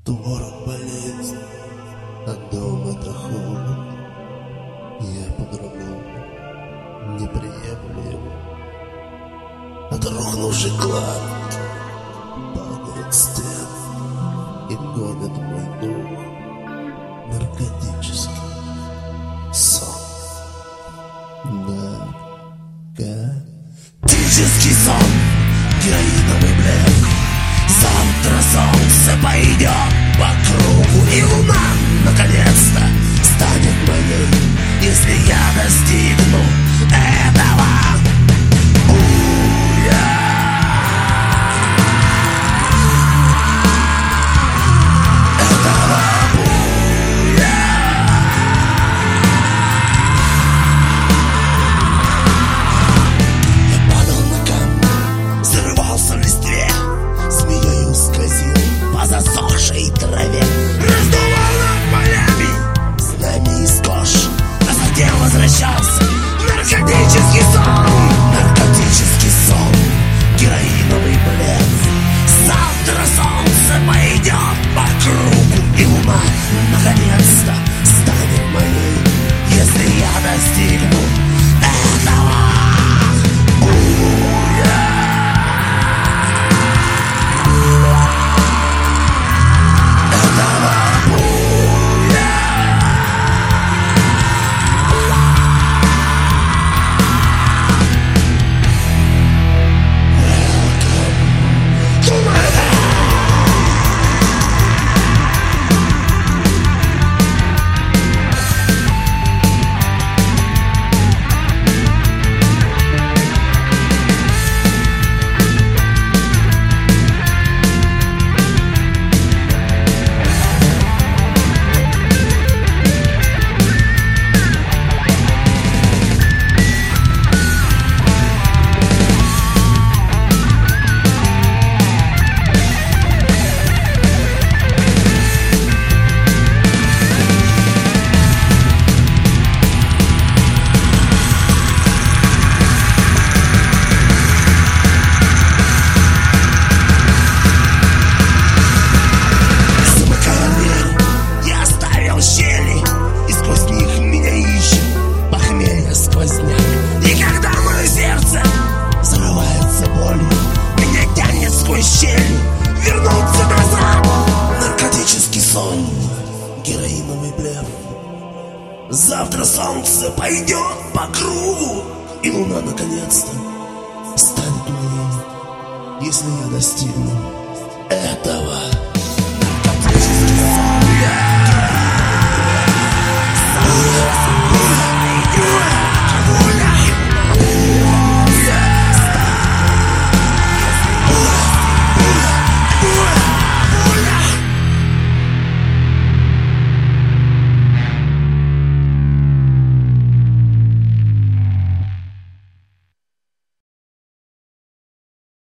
Творог болезнь, а дом это холод. Я по-другому не приемлю его. Отрухнувший клад падает стен и гонит мой дух. Наркотический сон. Наркотический сон, героиновый блеф. Завтра солнце пойдет по кругу, и луна наконец-то станет моей, если я достигну этого. Засохшей траве раздувал над полями знамя из кож, а затем возвращался наркотический сон. Наркотический сон, героиновый блеф. Завтра солнце пойдет по кругу, и луна наконец-то станет моей, если я достигну этого. Вернуться назад. Наркотический сон, героиновый блеф. Завтра солнце пойдет по кругу, и луна наконец-то станет моей, если я достигну этого.